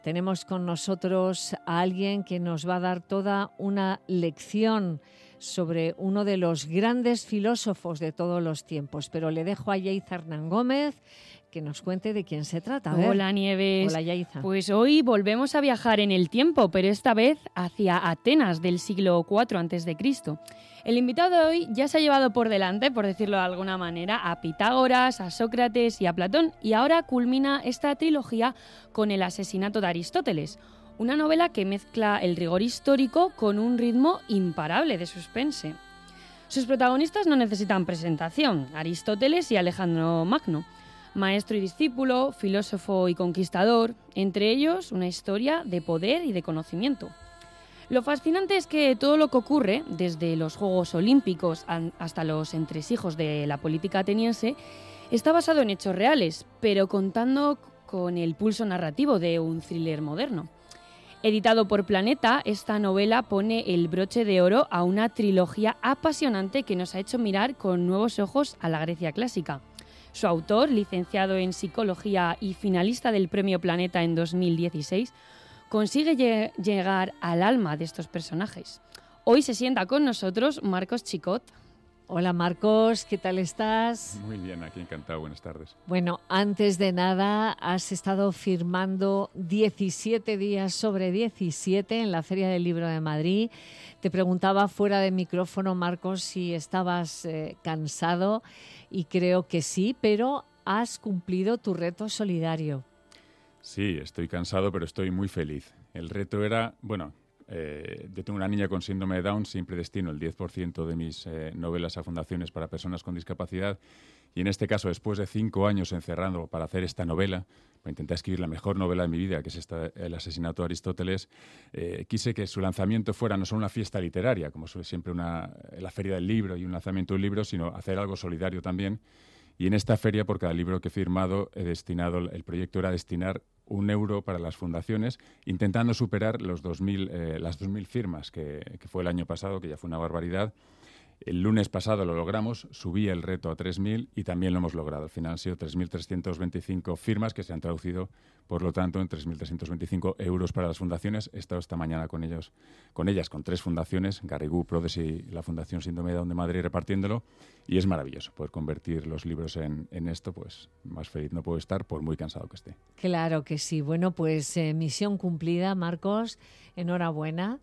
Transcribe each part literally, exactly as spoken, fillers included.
Tenemos con nosotros a alguien que nos va a dar toda una lección sobre uno de los grandes filósofos de todos los tiempos. Pero le dejo a Yaiza Hernán Gómez que nos cuente de quién se trata. A ver. Hola, Nieves. Hola, Yaiza. Pues hoy volvemos a viajar en el tiempo, pero esta vez hacia Atenas del siglo cuatro antes de Cristo. El invitado de hoy ya se ha llevado por delante, por decirlo de alguna manera, a Pitágoras, a Sócrates y a Platón, y ahora culmina esta trilogía con El asesinato de Aristóteles, una novela que mezcla el rigor histórico con un ritmo imparable de suspense. Sus protagonistas no necesitan presentación, Aristóteles y Alejandro Magno, maestro y discípulo, filósofo y conquistador, entre ellos una historia de poder y de conocimiento. Lo fascinante es que todo lo que ocurre, desde los Juegos Olímpicos hasta los entresijos de la política ateniense, está basado en hechos reales, pero contando con el pulso narrativo de un thriller moderno. Editado por Planeta, esta novela pone el broche de oro a una trilogía apasionante que nos ha hecho mirar con nuevos ojos a la Grecia clásica. Su autor, licenciado en Psicología y finalista del Premio Planeta en dos mil dieciséis, consigue lle- llegar al alma de estos personajes. Hoy se sienta con nosotros Marcos Chicot. Hola, Marcos, ¿qué tal estás? Muy bien, aquí encantado, buenas tardes. Bueno, antes de nada, has estado firmando diecisiete días sobre diecisiete en la Feria del Libro de Madrid. Te preguntaba fuera de micrófono, Marcos, si estabas eh, cansado, y creo que sí, pero has cumplido tu reto solidario. Sí, estoy cansado, pero estoy muy feliz. El reto era, bueno, eh, yo tengo una niña con síndrome de Down, siempre destino el diez por ciento de mis eh, novelas a fundaciones para personas con discapacidad, y en este caso, después de cinco años encerrando para hacer esta novela, para intentar escribir la mejor novela de mi vida, que es esta, El asesinato de Aristóteles, eh, quise que su lanzamiento fuera no solo una fiesta literaria, como suele siempre una, la Feria del Libro y un lanzamiento de un libro, sino hacer algo solidario también. Y en esta feria, por cada libro que he firmado, he destinado, el proyecto era destinar un euro para las fundaciones, intentando superar los dos mil, eh, las dos mil firmas, que, que fue el año pasado, que ya fue una barbaridad. El lunes pasado lo logramos, subí el reto a tres mil y también lo hemos logrado. Al final han sido tres mil trescientas veinticinco firmas que se han traducido, por lo tanto, en tres mil trescientos veinticinco euros para las fundaciones. He estado esta mañana con ellos, con ellas, con tres fundaciones, Garrigou, Prodes y la Fundación Síndrome de Down de Madrid, repartiéndolo. Y es maravilloso poder convertir los libros en, en esto, pues más feliz no puedo estar, por muy cansado que esté. Claro que sí. Bueno, pues eh, misión cumplida, Marcos. Enhorabuena.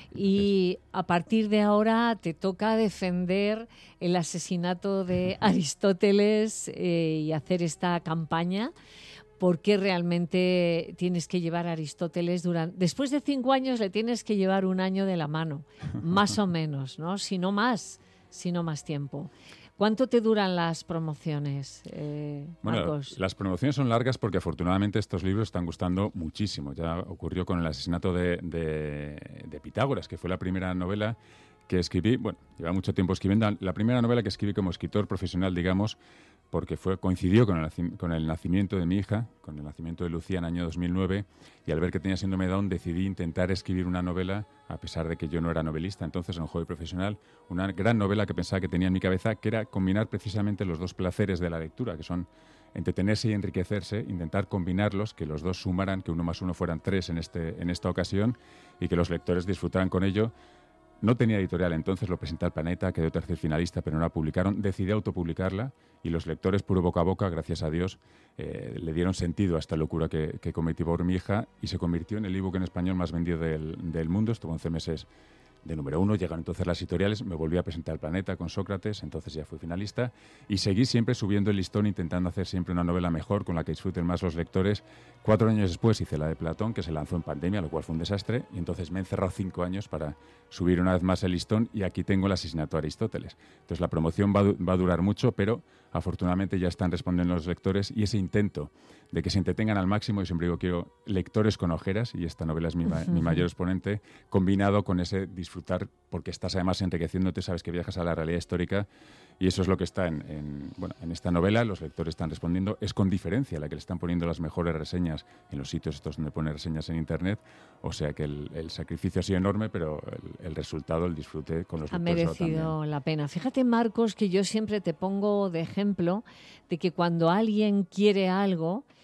Y a partir de ahora te toca defender el asesinato de Aristóteles eh, y hacer esta campaña. ¿Por qué realmente tienes que llevar a Aristóteles durante... Después de cinco años le tienes que llevar un año de la mano, más o menos, ¿no? Si no más, si no más tiempo. ¿Cuánto te duran las promociones, eh, Marcos? Bueno, las promociones son largas porque afortunadamente estos libros están gustando muchísimo. Ya ocurrió con El asesinato de, de, de Pitágoras, que fue la primera novela que escribí. Bueno, lleva mucho tiempo escribiendo. La primera novela que escribí como escritor profesional, digamos, porque fue, coincidió con el, con el nacimiento de mi hija, con el nacimiento de Lucía en el año dos mil nueve, y al ver que tenía síndrome de Down decidí intentar escribir una novela, a pesar de que yo no era novelista, entonces en un hobby profesional, una gran novela que pensaba que tenía en mi cabeza, que era combinar precisamente los dos placeres de la lectura, que son entretenerse y enriquecerse, intentar combinarlos, que los dos sumaran, que uno más uno fueran tres en, este, en esta ocasión, y que los lectores disfrutaran con ello. No tenía editorial entonces, lo presenté al Planeta, quedó tercer finalista, pero no la publicaron. Decidí autopublicarla y los lectores, puro boca a boca, gracias a Dios, eh, le dieron sentido a esta locura que, que cometí por mi hija y se convirtió en el ebook en español más vendido del, del mundo. Estuvo once meses de número uno, llegaron entonces las editoriales, me volví a presentar al Planeta con Sócrates, entonces ya fui finalista, y seguí siempre subiendo el listón, intentando hacer siempre una novela mejor, con la que disfruten más los lectores. Cuatro años después hice la de Platón, que se lanzó en pandemia, lo cual fue un desastre, y entonces me he encerrado cinco años para subir una vez más el listón, y aquí tengo El asesinato de Aristóteles. Entonces la promoción va, va a durar mucho, pero afortunadamente ya están respondiendo los lectores, y ese intento de que se entretengan al máximo, y siempre digo, quiero lectores con ojeras, y esta novela es mi, ma- mi mayor exponente, combinado con ese disfrutar, porque estás además enriqueciéndote, sabes que viajas a la realidad histórica, y eso es lo que está en, en, bueno, en esta novela. Los lectores están respondiendo, es con diferencia la que le están poniendo las mejores reseñas en los sitios estos donde ponen reseñas en internet, o sea que el, el sacrificio ha sido enorme, pero el, el resultado, el disfrute con los Ha lectores merecido la pena. Fíjate, Marcos, que yo siempre te pongo de ejemplo de que cuando alguien quiere algo,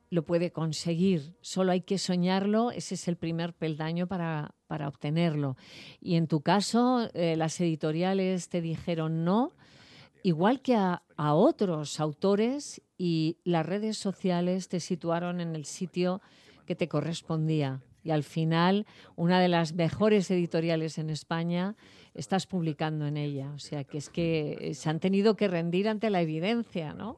lo puede conseguir, solo hay que soñarlo, ese es el primer peldaño para, para obtenerlo. Y en tu caso, eh, las editoriales te dijeron no, igual que a, a otros autores, y las redes sociales te situaron en el sitio que te correspondía. Y al final, una de las mejores editoriales en España, estás publicando en ella. O sea, que es que se han tenido que rendir ante la evidencia, ¿no?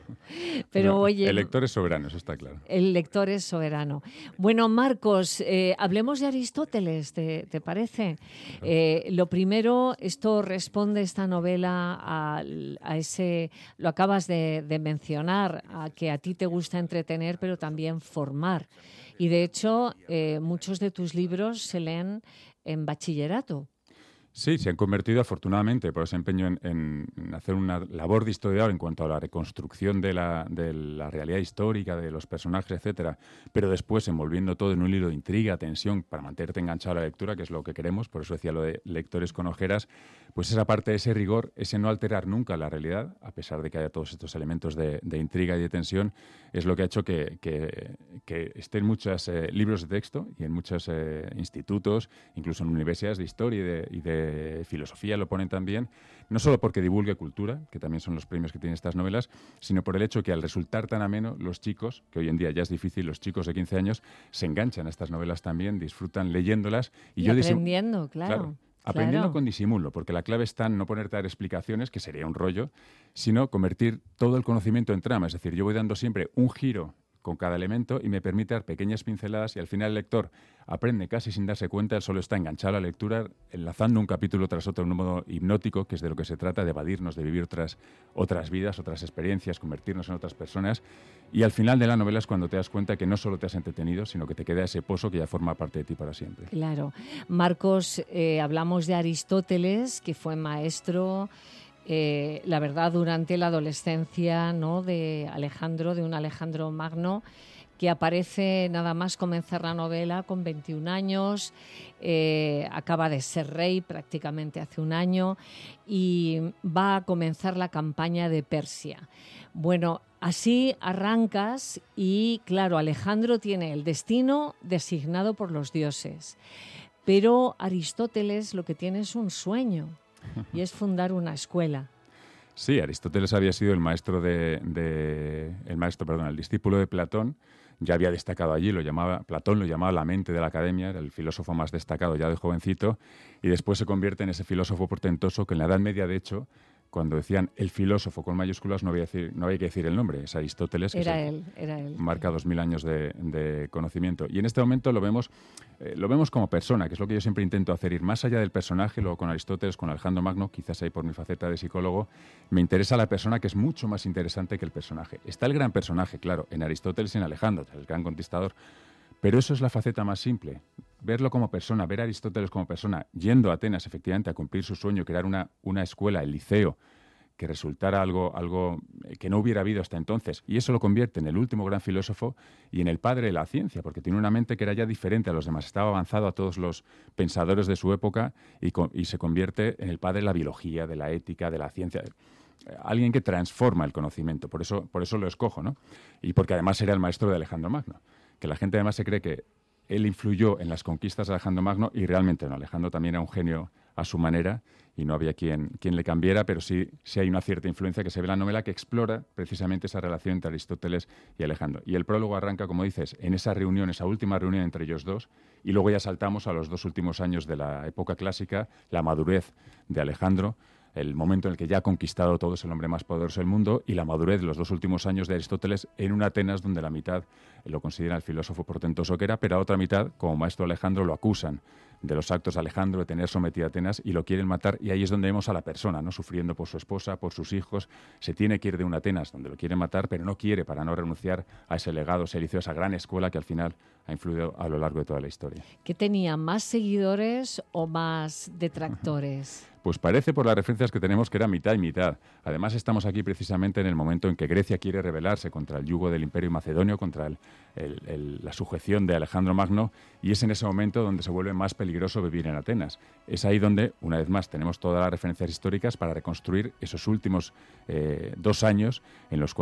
Pero no, oye... El lector es soberano, eso está claro. El lector es soberano. Bueno, Marcos, eh, hablemos de Aristóteles, ¿te, te parece? Eh, lo primero, esto responde, esta novela, a, a ese... Lo acabas de, de mencionar, a que a ti te gusta entretener, pero también formar. Y de hecho, eh, muchos de tus libros se leen en bachillerato. Sí, se han convertido afortunadamente por ese empeño en, en, en hacer una labor de historiador en cuanto a la reconstrucción de la, de la realidad histórica, de los personajes, etcétera, pero después envolviendo todo en un hilo de intriga, tensión, para mantenerte enganchado a la lectura, que es lo que queremos, por eso decía lo de lectores con ojeras, pues esa parte de ese rigor, ese no alterar nunca la realidad, a pesar de que haya todos estos elementos de, de intriga y de tensión, es lo que ha hecho que, que, que esté en muchos eh, libros de texto y en muchos eh, institutos, incluso en universidades de historia y de, y de filosofía lo ponen también, no solo porque divulgue cultura, que también son los premios que tienen estas novelas, sino por el hecho que al resultar tan ameno, los chicos, que hoy en día ya es difícil, los chicos de quince años, se enganchan a estas novelas también, disfrutan leyéndolas. Y, y yo aprendiendo, claro. claro Aprendiendo claro. con disimulo, porque la clave está en no ponerte a dar explicaciones, que sería un rollo, sino convertir todo el conocimiento en trama. Es decir, yo voy dando siempre un giro con cada elemento y me permite dar pequeñas pinceladas y al final el lector aprende casi sin darse cuenta, él solo está enganchado a la lectura, enlazando un capítulo tras otro en un modo hipnótico, que es de lo que se trata, de evadirnos, de vivir otras, otras vidas, otras experiencias, convertirnos en otras personas. Y al final de la novela es cuando te das cuenta que no solo te has entretenido, sino que te queda ese pozo que ya forma parte de ti para siempre. Claro. Marcos, eh, hablamos de Aristóteles, que fue maestro... Eh, la verdad, durante la adolescencia, ¿no?, de Alejandro, de un Alejandro Magno, que aparece nada más comenzar la novela con veintiún años, eh, acaba de ser rey prácticamente hace un año y va a comenzar la campaña de Persia. Bueno, así arrancas y, claro, Alejandro tiene el destino designado por los dioses, pero Aristóteles lo que tiene es un sueño. Y es fundar una escuela. Sí, Aristóteles había sido el maestro de, de el maestro, perdón, el discípulo de Platón. Ya había destacado allí, lo llamaba Platón lo llamaba la mente de la academia, era el filósofo más destacado ya de jovencito, y después se convierte en ese filósofo portentoso que en la Edad Media, de hecho, cuando decían el filósofo con mayúsculas, no había, decir, no había que decir el nombre, es Aristóteles, que era es el, él, era él. marca dos mil años de, de conocimiento. Y en este momento lo vemos, eh, lo vemos como persona, que es lo que yo siempre intento hacer, ir más allá del personaje. Luego con Aristóteles, con Alejandro Magno, quizás ahí por mi faceta de psicólogo, me interesa la persona, que es mucho más interesante que el personaje. Está el gran personaje, claro, en Aristóteles y en Alejandro, el gran conquistador, pero eso es la faceta más simple. Verlo como persona, ver a Aristóteles como persona, yendo a Atenas efectivamente a cumplir su sueño, crear una, una escuela, el liceo, que resultara algo, algo que no hubiera habido hasta entonces. Y eso lo convierte en el último gran filósofo y en el padre de la ciencia, porque tiene una mente que era ya diferente a los demás. Estaba avanzado a todos los pensadores de su época y, con, y se convierte en el padre de la biología, de la ética, de la ciencia. Alguien que transforma el conocimiento. Por eso, por eso lo escojo, ¿no? Y porque además era el maestro de Alejandro Magno. Que la gente además se cree que él influyó en las conquistas de Alejandro Magno y realmente no. Alejandro también era un genio a su manera y no había quien, quien le cambiara, pero sí, sí hay una cierta influencia que se ve en la novela que explora precisamente esa relación entre Aristóteles y Alejandro. Y el prólogo arranca, como dices, en esa reunión, esa última reunión entre ellos dos, y luego ya saltamos a los dos últimos años de la época clásica, la madurez de Alejandro, el momento en el que ya ha conquistado todo, es el hombre más poderoso del mundo, y la madurez de los dos últimos años de Aristóteles en una Atenas donde la mitad lo considera el filósofo portentoso que era, pero la otra mitad, como maestro Alejandro, lo acusan de los actos de Alejandro, de tener sometido a Atenas, y lo quieren matar, y ahí es donde vemos a la persona, ¿no?, sufriendo por su esposa, por sus hijos. Se tiene que ir de una Atenas donde lo quieren matar, pero no quiere para no renunciar a ese legado, ese liceo, esa gran escuela que al final ha influido a lo largo de toda la historia. ¿Que tenía más seguidores o más detractores? Pues parece por las referencias que tenemos que era mitad y mitad. Además estamos aquí precisamente en el momento en que Grecia quiere rebelarse contra el yugo del Imperio Macedonio, contra el, el, el, la sujeción de Alejandro Magno, y es en ese momento donde se vuelve más peligroso vivir en Atenas. Es ahí donde, una vez más, tenemos todas las referencias históricas para reconstruir esos últimos eh, dos años en los cuales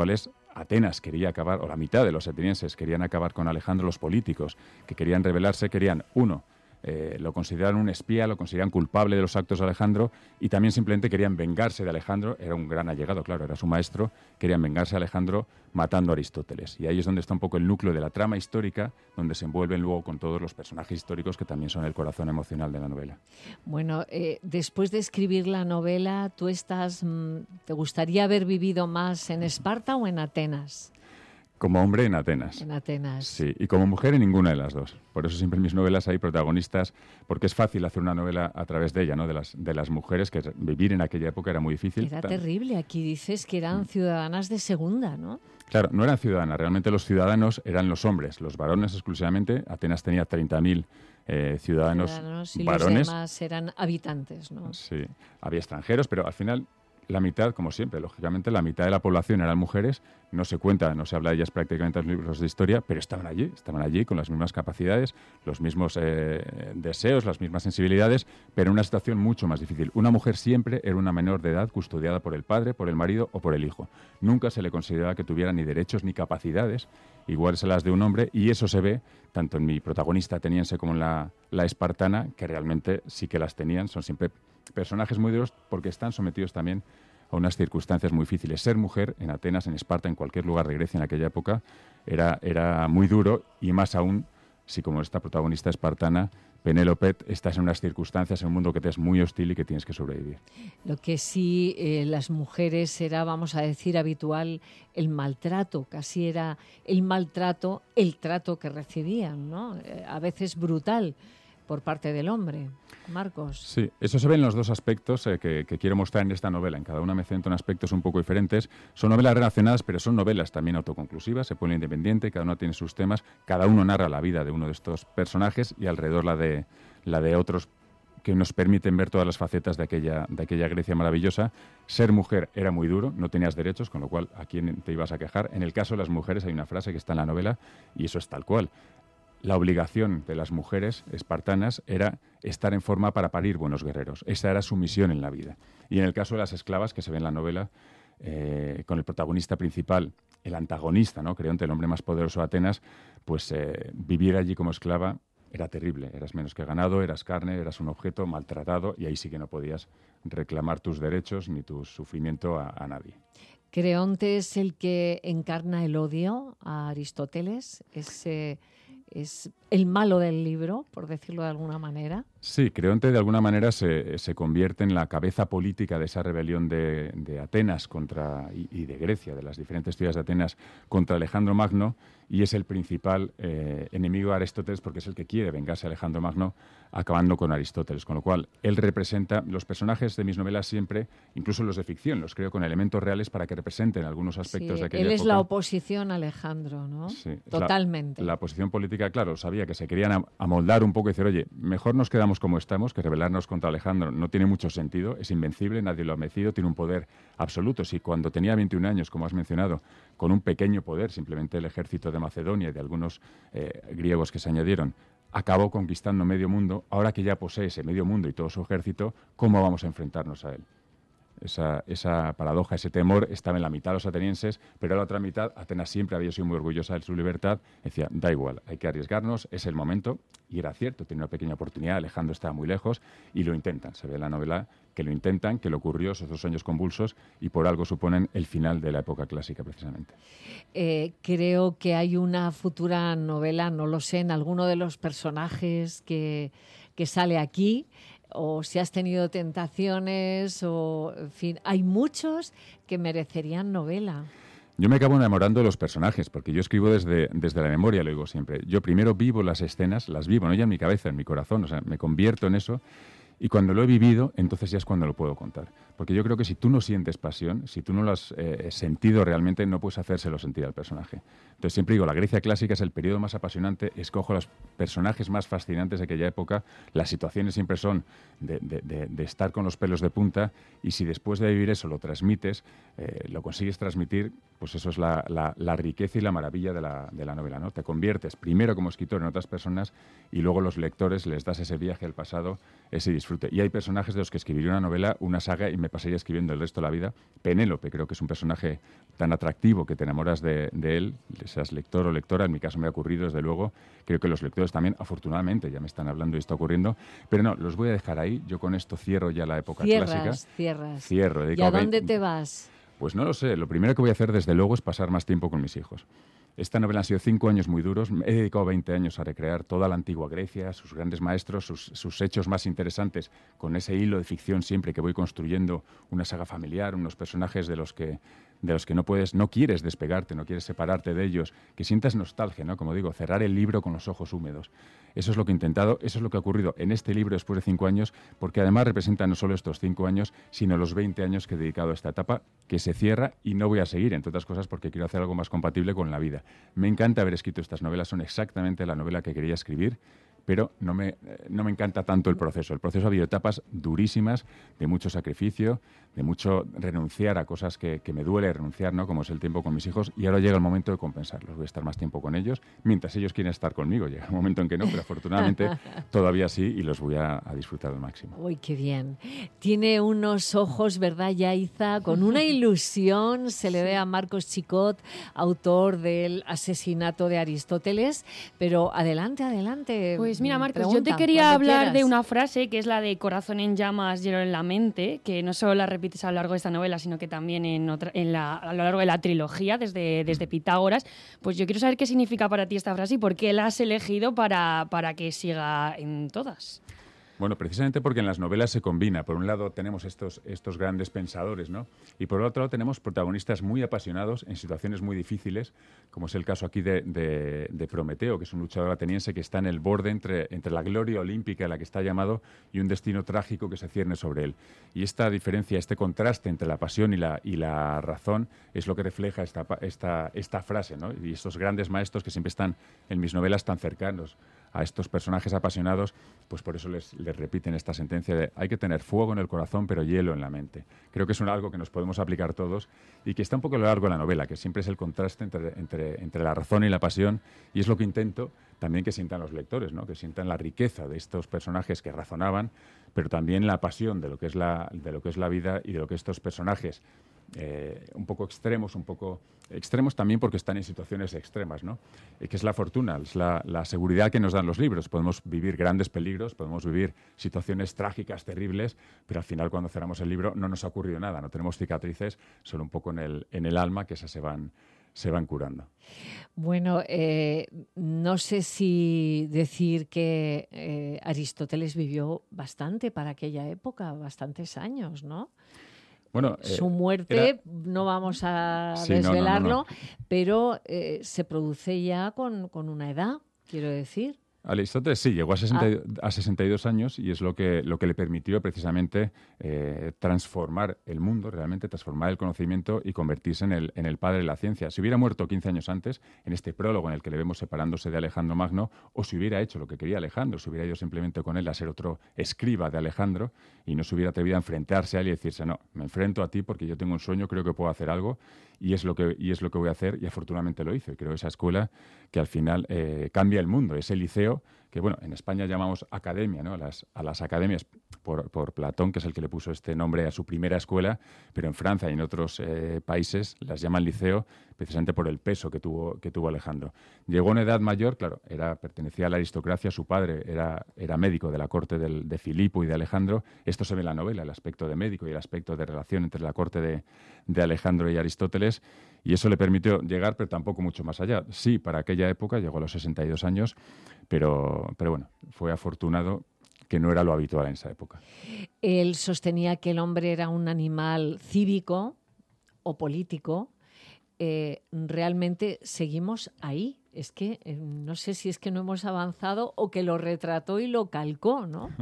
Atenas quería acabar, o la mitad de los atenienses querían acabar con Alejandro, los políticos que querían rebelarse, querían, uno, Eh, lo consideraban un espía, lo consideraban culpable de los actos de Alejandro y también simplemente querían vengarse de Alejandro. Era un gran allegado, claro, era su maestro. Querían vengarse de Alejandro matando a Aristóteles. Y ahí es donde está un poco el núcleo de la trama histórica, donde se envuelven luego con todos los personajes históricos que también son el corazón emocional de la novela. Bueno, eh, después de escribir la novela, ¿tú estás, mmm, te gustaría haber vivido más en Esparta o en Atenas? Como hombre en Atenas. En Atenas. Sí, y como mujer en ninguna de las dos. Por eso siempre en mis novelas hay protagonistas, porque es fácil hacer una novela a través de ella, ¿no? De las, de las mujeres, que vivir en aquella época era muy difícil. Era terrible. Aquí dices que eran ciudadanas de segunda, ¿no? Claro, no eran ciudadanas. Realmente los ciudadanos eran los hombres, los varones exclusivamente. Atenas tenía treinta mil eh, ciudadanos, ciudadanos y varones. Los demás eran habitantes, ¿no? Sí, había extranjeros, pero al final la mitad, como siempre, lógicamente, la mitad de la población eran mujeres. No se cuenta, no se habla de ellas prácticamente en los libros de historia, pero estaban allí, estaban allí con las mismas capacidades, los mismos eh, deseos, las mismas sensibilidades, pero en una situación mucho más difícil. Una mujer siempre era una menor de edad custodiada por el padre, por el marido o por el hijo. Nunca se le consideraba que tuviera ni derechos ni capacidades iguales a las de un hombre, y eso se ve tanto en mi protagonista ateniense como en la, la espartana, que realmente sí que las tenían. Son siempre personajes muy duros porque están sometidos también a unas circunstancias muy difíciles. Ser mujer en Atenas, en Esparta, en cualquier lugar de Grecia en aquella época, era, era muy duro, y más aún si, como esta protagonista espartana, Penélope, estás en unas circunstancias, en un mundo que te es muy hostil y que tienes que sobrevivir. Lo que sí, eh, las mujeres era, vamos a decir, habitual el maltrato, casi era el maltrato, el trato que recibían, ¿no? Eh, a veces brutal por parte del hombre. Marcos. Sí, eso se ve en los dos aspectos eh, que, que quiero mostrar en esta novela. En cada una me centro en aspectos un poco diferentes. Son novelas relacionadas, pero son novelas también autoconclusivas, se pone independiente, cada una tiene sus temas, cada uno narra la vida de uno de estos personajes y alrededor la de, la de otros que nos permiten ver todas las facetas de aquella, de aquella Grecia maravillosa. Ser mujer era muy duro, no tenías derechos, con lo cual, ¿a quién te ibas a quejar? En el caso de las mujeres hay una frase que está en la novela y eso es tal cual. La obligación de las mujeres espartanas era estar en forma para parir buenos guerreros. Esa era su misión en la vida. Y en el caso de las esclavas, que se ve en la novela, eh, con el protagonista principal, el antagonista, ¿no? Creonte, el hombre más poderoso de Atenas, pues eh, vivir allí como esclava era terrible. Eras menos que ganado, eras carne, eras un objeto maltratado, y ahí sí que no podías reclamar tus derechos ni tu sufrimiento a, a nadie. Creonte es el que encarna el odio a Aristóteles, es... Eh... ¿Es el malo del libro, por decirlo de alguna manera? Sí, Creonte de alguna manera se, se convierte en la cabeza política de esa rebelión de, de Atenas contra, y, y de Grecia, de las diferentes ciudades de Atenas, contra Alejandro Magno, y es el principal eh, enemigo de Aristóteles porque es el que quiere vengarse a Alejandro Magno acabando con Aristóteles. Con lo cual, él representa, los personajes de mis novelas siempre, incluso los de ficción, los creo con elementos reales para que representen algunos aspectos sí, de aquella él época. es la oposición a Alejandro, ¿no? Sí, totalmente. La, la oposición política, claro, sabía que se querían amoldar un poco y decir, oye, mejor nos quedamos como estamos, que rebelarnos contra Alejandro no tiene mucho sentido, es invencible, nadie lo ha vencido, tiene un poder absoluto. Si cuando tenía veintiún años, como has mencionado, con un pequeño poder, simplemente el ejército de Macedonia y de algunos eh, griegos que se añadieron, acabó conquistando medio mundo, ahora que ya posee ese medio mundo y todo su ejército, ¿cómo vamos a enfrentarnos a él? Esa, esa paradoja, ese temor estaba en la mitad de los atenienses, pero en la otra mitad Atenas siempre había sido muy orgullosa de su libertad. Decía, da igual, hay que arriesgarnos, es el momento. Y era cierto, tiene una pequeña oportunidad, Alejandro estaba muy lejos y lo intentan. Se ve en la novela que lo intentan, que le ocurrió esos dos años convulsos y por algo suponen el final de la época clásica precisamente. Eh, creo que hay una futura novela, no lo sé, en alguno de los personajes que, que sale aquí, o si has tenido tentaciones, o en fin, hay muchos que merecerían novela. Yo me acabo enamorando de los personajes, porque yo escribo desde, desde la memoria, lo digo siempre. Yo primero vivo las escenas, las vivo, no ya en mi cabeza, en mi corazón, o sea, me convierto en eso, y cuando lo he vivido, entonces ya es cuando lo puedo contar. Porque yo creo que si tú no sientes pasión, si tú no lo has eh, sentido realmente, no puedes hacérselo sentir al personaje. Entonces siempre digo, la Grecia clásica es el periodo más apasionante, escojo los personajes más fascinantes de aquella época, las situaciones siempre son de, de, de, de estar con los pelos de punta, y si después de vivir eso lo transmites, eh, lo consigues transmitir, pues eso es la, la, la riqueza y la maravilla de la, de la novela, ¿no? Te conviertes primero como escritor en otras personas y luego los lectores les das ese viaje al pasado, ese disfrute disfrute. Y hay personajes de los que escribiría una novela, una saga, y me pasaría escribiendo el resto de la vida. Penélope, creo que es un personaje tan atractivo que te enamoras de, de él, seas lector o lectora. En mi caso me ha ocurrido, desde luego. Creo que los lectores también, afortunadamente, ya me están hablando y está ocurriendo. Pero no, los voy a dejar ahí. Yo con esto cierro ya la época cierras, clásica. Cierras, Cierro. ¿Y a dónde te vas? Pues no lo sé. Lo primero que voy a hacer, desde luego, es pasar más tiempo con mis hijos. Esta novela han sido cinco años muy duros. Me he dedicado veinte años a recrear toda la antigua Grecia, sus grandes maestros, sus, sus hechos más interesantes, con ese hilo de ficción siempre que voy construyendo una saga familiar, unos personajes de los que, de los que no puedes, no quieres despegarte, no quieres separarte de ellos, que sientas nostalgia, ¿no? Como digo, cerrar el libro con los ojos húmedos. Eso es lo que he intentado, eso es lo que ha ocurrido en este libro después de cinco años, porque además representa no solo estos cinco años, sino los veinte años que he dedicado a esta etapa, que se cierra y no voy a seguir, entre otras cosas porque quiero hacer algo más compatible con la vida. Me encanta haber escrito estas novelas, son exactamente la novela que quería escribir, pero no me, no me encanta tanto el proceso. El proceso ha habido etapas durísimas, de mucho sacrificio, de mucho renunciar a cosas que, que me duele renunciar, ¿no? Como es el tiempo con mis hijos, y ahora llega el momento de compensarlos. Voy a estar más tiempo con ellos, mientras ellos quieren estar conmigo. Llega un momento en que no, pero afortunadamente todavía sí, y los voy a, a disfrutar al máximo. Uy, qué bien. Tiene unos ojos, ¿verdad, Yaiza? Con una ilusión se le ve a Marcos Chicot, autor del Asesinato de Aristóteles, pero adelante, adelante. Pues mira, Marcos, Pregunta, yo te quería hablar quieras. de una frase que es la de corazón en llamas, hielo en la mente, que no solo la repites a lo largo de esta novela, sino que también en otra, en la, a lo largo de la trilogía, desde, desde Pitágoras. Pues yo quiero saber qué significa para ti esta frase y por qué la has elegido para, para que siga en todas. Bueno, precisamente porque en las novelas se combina. Por un lado tenemos estos, estos grandes pensadores, ¿no? Y por otro lado tenemos protagonistas muy apasionados en situaciones muy difíciles, como es el caso aquí de, de, de Prometeo, que es un luchador ateniense que está en el borde entre, entre la gloria olímpica a la que está llamado y un destino trágico que se cierne sobre él. Y esta diferencia, este contraste entre la pasión y la, y la razón es lo que refleja esta, esta, esta frase, ¿no? Y estos grandes maestros que siempre están en mis novelas tan cercanos a estos personajes apasionados, pues por eso les, les repiten esta sentencia de hay que tener fuego en el corazón pero hielo en la mente. Creo que es un, algo que nos podemos aplicar todos y que está un poco a lo largo de la novela, que siempre es el contraste entre, entre, entre la razón y la pasión, y es lo que intento también que sientan los lectores, ¿no? Que sientan la riqueza de estos personajes que razonaban, pero también la pasión de lo que es la, de lo que es la vida y de lo que estos personajes Eh, un poco extremos, un poco extremos también porque están en situaciones extremas, ¿no? Eh, que es la fortuna, es la, la seguridad que nos dan los libros. Podemos vivir grandes peligros, podemos vivir situaciones trágicas, terribles, pero al final cuando cerramos el libro no nos ha ocurrido nada, no tenemos cicatrices, solo un poco en el, en el alma que esas se van, se van curando. Bueno, eh, no sé si decir que eh, Aristóteles vivió bastante para aquella época, bastantes años, ¿no? Bueno, eh, su muerte, era... no vamos a sí, desvelarlo, no, no, no. pero eh, se produce ya con, con una edad, quiero decir. Aristóteles sí, llegó a, sesenta, ah. a sesenta y dos años y es lo que, lo que le permitió precisamente eh, transformar el mundo, realmente transformar el conocimiento y convertirse en el, en el padre de la ciencia. Si hubiera muerto quince años antes, en este prólogo en el que le vemos separándose de Alejandro Magno, o si hubiera hecho lo que quería Alejandro, si hubiera ido simplemente con él a ser otro escriba de Alejandro y no se hubiera atrevido a enfrentarse a él y decirse, no, me enfrento a ti porque yo tengo un sueño, creo que puedo hacer algo y es lo que, y es lo que voy a hacer, y afortunadamente lo hizo. Y creo esa escuela que al final eh, cambia el mundo, ese liceo que, bueno, en España llamamos academia, ¿no? A las, a las academias por, por Platón, que es el que le puso este nombre a su primera escuela, pero en Francia y en otros eh, países las llaman liceo precisamente por el peso que tuvo, que tuvo Alejandro. Llegó a una edad mayor, claro, era, pertenecía a la aristocracia, su padre era, era médico de la corte del, de Filipo y de Alejandro. Esto se ve en la novela, el aspecto de médico y el aspecto de relación entre la corte de, de Alejandro y Aristóteles, y eso le permitió llegar, pero tampoco mucho más allá. Sí, para aquella época llegó a los sesenta y dos años, pero, pero bueno, fue afortunado, que no era lo habitual en esa época. Él sostenía que el hombre era un animal cívico o político. Eh, realmente seguimos ahí. Es que eh, no sé si es que no hemos avanzado o que lo retrató y lo calcó, ¿no?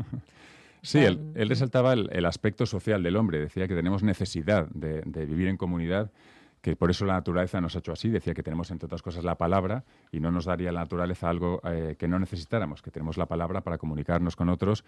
Sí, él, él resaltaba el, el aspecto social del hombre. Decía que tenemos necesidad de, de vivir en comunidad, que por eso la naturaleza nos ha hecho así. Decía que tenemos, entre otras cosas, la palabra y no nos daría la naturaleza algo eh, que no necesitáramos, que tenemos la palabra para comunicarnos con otros.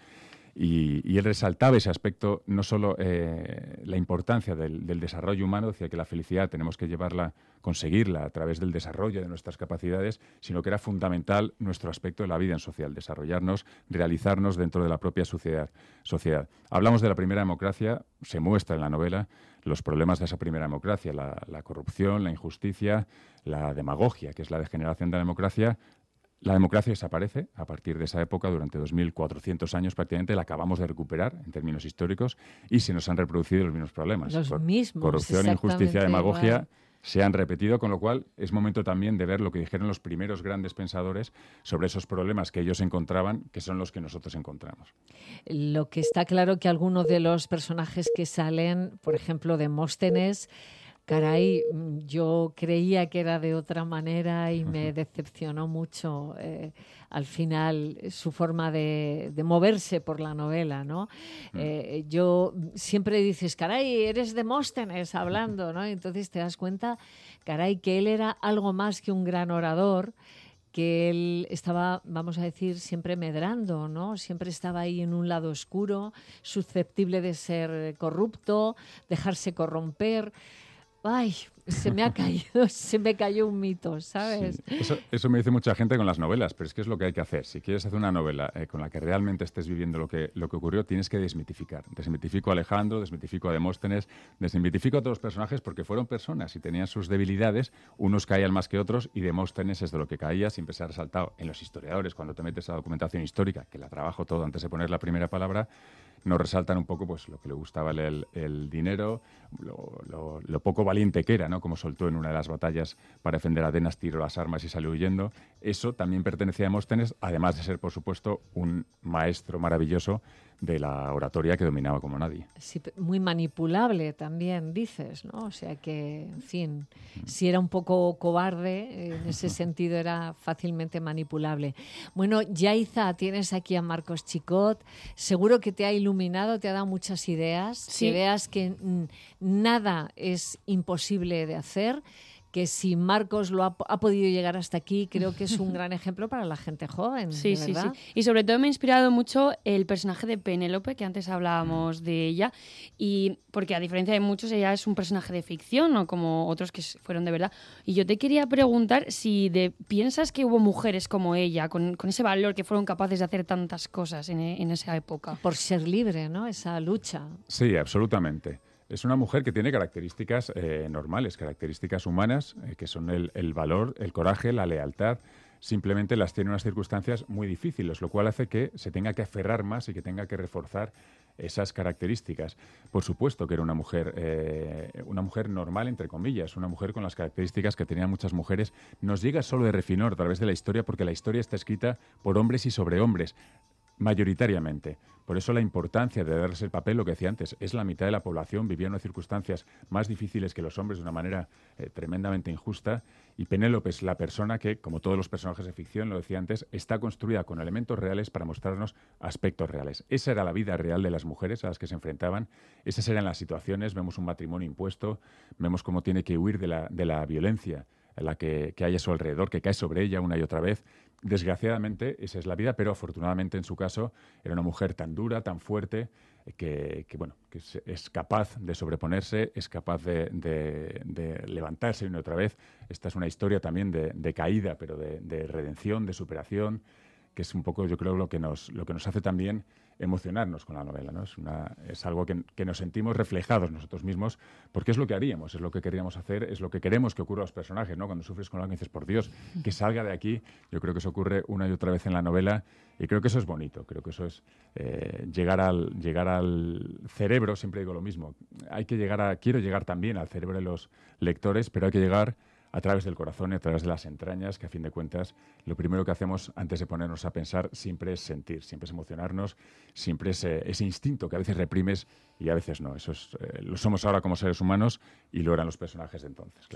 Y, y él resaltaba ese aspecto, no solo eh, la importancia del, del desarrollo humano, decía que la felicidad tenemos que llevarla, conseguirla a través del desarrollo de nuestras capacidades, sino que era fundamental nuestro aspecto de la vida en social, desarrollarnos, realizarnos dentro de la propia sociedad. sociedad. Hablamos de la primera democracia, se muestra en la novela los problemas de esa primera democracia, la, la corrupción, la injusticia, la demagogia, que es la degeneración de la democracia. La democracia desaparece a partir de esa época, durante dos mil cuatrocientos años prácticamente, la acabamos de recuperar en términos históricos y se nos han reproducido los mismos problemas. Los Cor mismos, corrupción, injusticia, demagogia igual. Se han repetido, con lo cual es momento también de ver lo que dijeron los primeros grandes pensadores sobre esos problemas que ellos encontraban, que son los que nosotros encontramos. Lo que está claro que algunos de los personajes que salen, por ejemplo, Demóstenes, caray, yo creía que era de otra manera y me decepcionó mucho eh, al final su forma de, de moverse por la novela, ¿no? Eh, yo siempre dices, caray, eres Demóstenes hablando, ¿no? Y entonces te das cuenta, caray, que él era algo más que un gran orador, que él estaba, vamos a decir, siempre medrando, ¿no? Siempre estaba ahí en un lado oscuro, susceptible de ser corrupto, dejarse corromper. Ay, se me ha caído, se me cayó un mito, ¿sabes? Sí. Eso, eso me dice mucha gente con las novelas, pero es que es lo que hay que hacer. Si quieres hacer una novela eh, con la que realmente estés viviendo lo que, lo que ocurrió, tienes que desmitificar. Desmitifico a Alejandro, desmitifico a Demóstenes, desmitifico a todos los personajes porque fueron personas y tenían sus debilidades, unos caían más que otros y Demóstenes es de lo que caía, siempre se ha resaltado en los historiadores, cuando te metes a la documentación histórica, que la trabajo todo antes de poner la primera palabra, nos resaltan un poco pues lo que le gustaba el, el dinero, lo, lo, lo poco valiente que era, ¿no? Como soltó en una de las batallas para defender a Atenas, tiró las armas y salió huyendo. Eso también pertenecía a Demóstenes, además de ser, por supuesto, un maestro maravilloso de la oratoria que dominaba como nadie. Sí, muy manipulable también, dices, ¿no? O sea que, en fin, si era un poco cobarde, en ese sentido era fácilmente manipulable. Bueno, Yaiza, tienes aquí a Marcos Chicot, seguro que te ha iluminado, te ha dado muchas ideas, sí. Que veas que mm, nada es imposible de hacer, que si Marcos lo ha, ha podido llegar hasta aquí, creo que es un gran ejemplo para la gente joven. Sí, ¿de sí, verdad? sí. Y sobre todo me ha inspirado mucho el personaje de Penélope, que antes hablábamos de ella, y porque a diferencia de muchos, ella es un personaje de ficción, no como otros que fueron de verdad. Y yo te quería preguntar si de, piensas que hubo mujeres como ella, con, con ese valor, que fueron capaces de hacer tantas cosas en, en esa época. Por ser libre, ¿no? Esa lucha. Sí, absolutamente. Es una mujer que tiene características eh, normales, características humanas, eh, que son el, el valor, el coraje, la lealtad. Simplemente las tiene en unas circunstancias muy difíciles, lo cual hace que se tenga que aferrar más y que tenga que reforzar esas características. Por supuesto que era una mujer, eh, una mujer normal, entre comillas, una mujer con las características que tenían muchas mujeres. Nos llega solo de refilón a través de la historia, porque la historia está escrita por hombres y sobre hombres, mayoritariamente. Por eso la importancia de darles el papel, lo que decía antes, es la mitad de la población vivía en unas circunstancias más difíciles que los hombres de una manera eh, tremendamente injusta, y Penélope es la persona que, como todos los personajes de ficción, lo decía antes, está construida con elementos reales para mostrarnos aspectos reales. Esa era la vida real de las mujeres a las que se enfrentaban, esas eran las situaciones. Vemos un matrimonio impuesto, vemos cómo tiene que huir de la, de la violencia la que, que hay a su alrededor, que cae sobre ella una y otra vez. Desgraciadamente, esa es la vida, pero afortunadamente en su caso era una mujer tan dura, tan fuerte, que, que, bueno, que es capaz de sobreponerse, es capaz de, de, de levantarse una y otra vez. Esta es una historia también de, de caída, pero de, de redención, de superación, que es un poco, yo creo, lo que nos, lo que nos hace también emocionarnos con la novela, ¿no? Es, una, es algo que, que nos sentimos reflejados nosotros mismos, porque es lo que haríamos, es lo que queríamos hacer, es lo que queremos que ocurra a los personajes, ¿no? Cuando sufres con algo y dices, por Dios, que salga de aquí. Yo creo que eso ocurre una y otra vez en la novela, y creo que eso es bonito, creo que eso es eh, llegar, al, llegar al cerebro. Siempre digo lo mismo, hay que llegar a, quiero llegar también al cerebro de los lectores, pero hay que llegar a través del corazón y a través de las entrañas, que a fin de cuentas lo primero que hacemos antes de ponernos a pensar siempre es sentir, siempre es emocionarnos, siempre es eh, ese instinto que a veces reprimes y a veces no. Eso es, eh, lo somos ahora como seres humanos y lo eran los personajes de entonces, claro.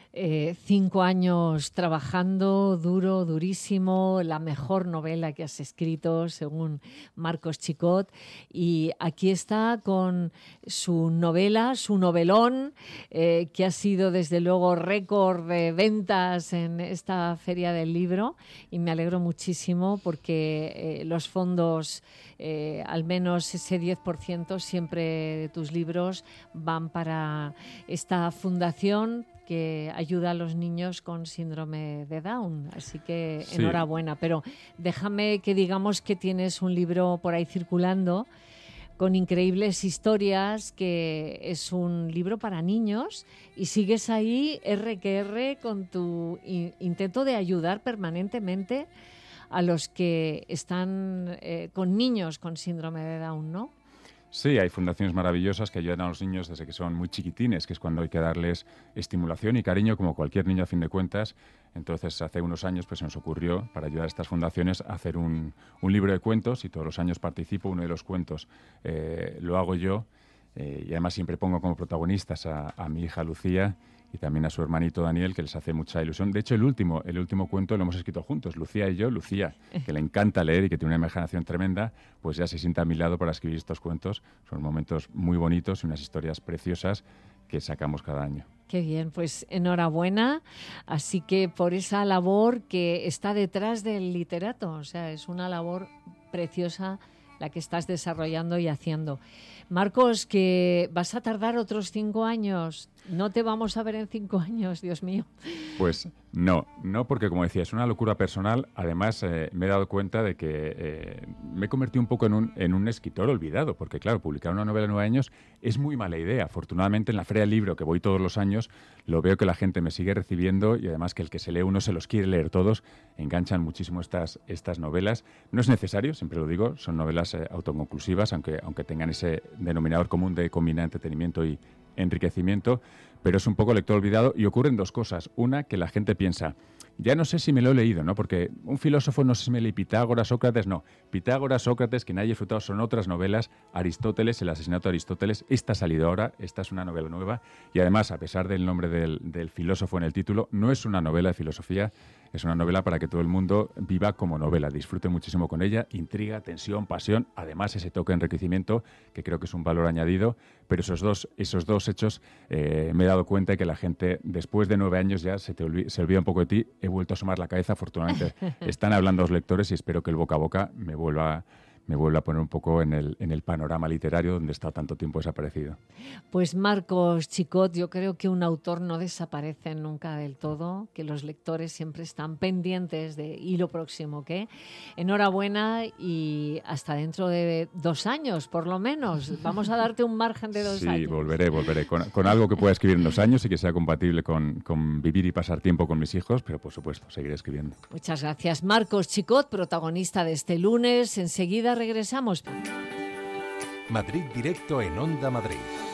Eh, cinco años trabajando, duro, durísimo, la mejor novela que has escrito, según Marcos Chicot. Y aquí está con su novela, su novelón, eh, que ha sido desde luego récord de ventas en esta Feria del Libro. Y me alegro muchísimo porque eh, los fondos, eh, al menos ese diez por ciento siempre de tus libros van para esta fundación que ayuda a los niños con síndrome de Down. Así que sí. Enhorabuena. Pero déjame que digamos que tienes un libro por ahí circulando con increíbles historias, que es un libro para niños, y sigues ahí erre que erre con tu in- intento de ayudar permanentemente a los que están eh, con niños con síndrome de Down, ¿no? Sí, hay fundaciones maravillosas que ayudan a los niños desde que son muy chiquitines, que es cuando hay que darles estimulación y cariño, como cualquier niño a fin de cuentas. Entonces, hace unos años pues, se nos ocurrió, para ayudar a estas fundaciones, a hacer un, un libro de cuentos, y todos los años participo. Uno de los cuentos eh, lo hago yo, eh, y además siempre pongo como protagonistas a, a mi hija Lucía y también a su hermanito Daniel, que les hace mucha ilusión. De hecho, el último, el último cuento lo hemos escrito juntos, Lucía y yo. Lucía, que le encanta leer y que tiene una imaginación tremenda, pues ya se sienta a mi lado para escribir estos cuentos. Son momentos muy bonitos y unas historias preciosas que sacamos cada año. Qué bien, pues enhorabuena. Así que por esa labor que está detrás del literato, o sea, es una labor preciosa la que estás desarrollando y haciendo. Marcos, que vas a tardar otros cinco años. No te vamos a ver en cinco años, Dios mío. Pues no, no, porque como decía, es una locura personal. Además, eh, me he dado cuenta de que eh, me he convertido un poco en un, en un escritor olvidado, porque claro, publicar una novela en nueve años es muy mala idea. Afortunadamente, en la Feria del Libro, que voy todos los años, lo veo que la gente me sigue recibiendo, y además que el que se lee uno se los quiere leer todos. Enganchan muchísimo estas, estas novelas. No es necesario, siempre lo digo, son novelas eh, autoconclusivas, aunque, aunque tengan ese denominador común de combinar entretenimiento y enriquecimiento, pero es un poco lector olvidado, y ocurren dos cosas. Una, que la gente piensa, ya no sé si me lo he leído, ¿no? Porque un filósofo, no sé si me leí Pitágoras, Sócrates, no. Pitágoras, Sócrates, que nadie ha disfrutado, son otras novelas. Aristóteles, El asesinato de Aristóteles, esta ha salido ahora, esta es una novela nueva, y además, a pesar del nombre del, del filósofo en el título, no es una novela de filosofía, es una novela para que todo el mundo viva como novela, disfrute muchísimo con ella, intriga, tensión, pasión, además ese toque de enriquecimiento, que creo que es un valor añadido. Pero esos dos, esos dos hechos, eh, me he dado cuenta de que la gente, después de nueve años ya se, te olvida, se olvida un poco de ti. He vuelto a asomar la cabeza, afortunadamente están hablando los lectores, y espero que el boca a boca me vuelva me vuelve a poner un poco en el, en el panorama literario donde está tanto tiempo desaparecido. Pues Marcos Chicot, yo creo que un autor no desaparece nunca del todo, que los lectores siempre están pendientes de ¿y lo próximo qué? Enhorabuena, y hasta dentro de dos años, por lo menos. Vamos a darte un margen de dos sí, años. Sí, volveré, volveré. Con, con algo que pueda escribir en dos años y que sea compatible con, con vivir y pasar tiempo con mis hijos, pero por supuesto, seguiré escribiendo. Muchas gracias. Marcos Chicot, protagonista de este lunes. Enseguida regresamos. Madrid Directo en Onda Madrid.